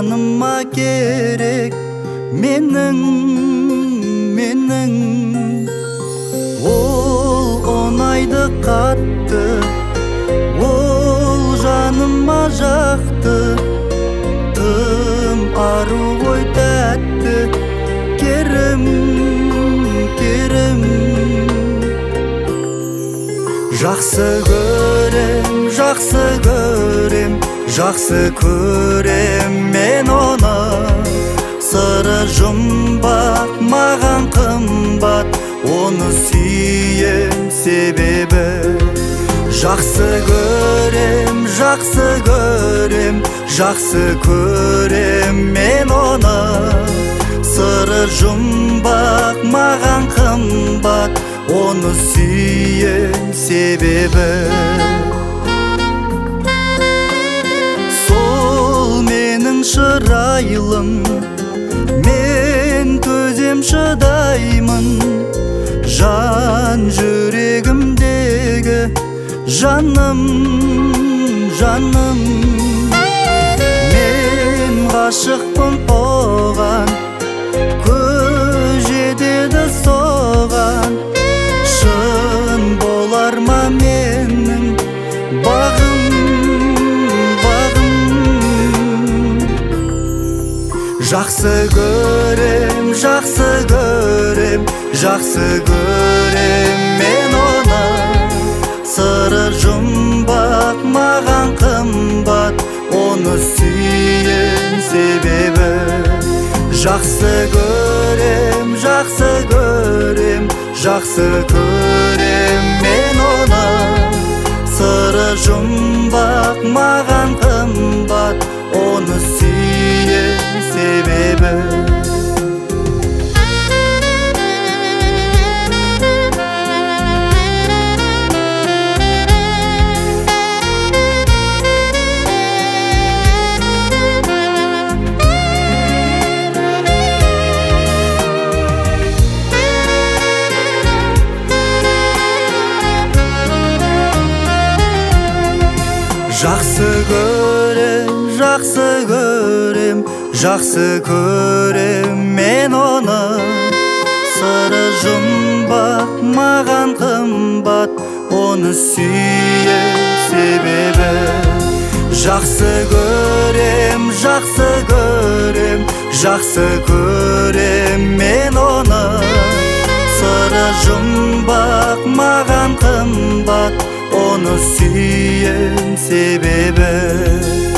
жаныма керек менің ол ұнайды қатты, ол жаныма жақты, тым ару ғой тәтті, керім жақсы көрем, жақсы көрем, жақсы көрем мен оны. Сыры жұмбақ маған қымбат, оны сүйем себебі. Жақсы көрем, жақсы көрем, жақсы көрем мен оны. Сыры жұмбақ маған қымбат, оны сүйем себебі. Сол менің шырайлым, мен төзем шыдаймын. Жан жүрегімдегі жаным, мен ғашықпын оған, көз жетеді соған. Шын болар ма менің бағым? Жақсы көрем, жақсы көрем, жақсы көрем мен оны. Сыры жұмбақ маған қымбат, оны сүйем себебі. Жақсы көрем, жақсы көрем, жақсы көрем мен оны. Сыры жұмбақ маған қымбат, оны сүйем себебі. Жақсы көрем, жақсы көрем, жақсы көрем мен оны. Сыры жұмбақ маған қымбат, оны сүйем себебі. Жақсы көрем, жақсы көрем, жақсы көрем мен оны. Сыры жұмбақ маған қымбат, оны сүйем себебі.